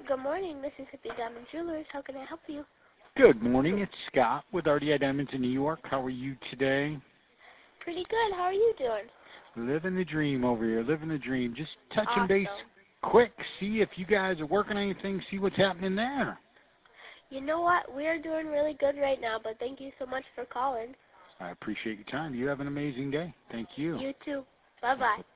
Good morning, Mississippi Diamond Jewelers. How can I help you? Good morning. It's Scott with RDI Diamonds in New York. How are you today? Pretty good. How are you doing? Living the dream over here. Living the dream. Just touching base Awesome. quick. See if you guys are working on anything. See what's happening there. You know what? We are doing really good right now, but thank you so much for calling. I appreciate your time. You have an amazing day. Thank you. You too. Bye-bye.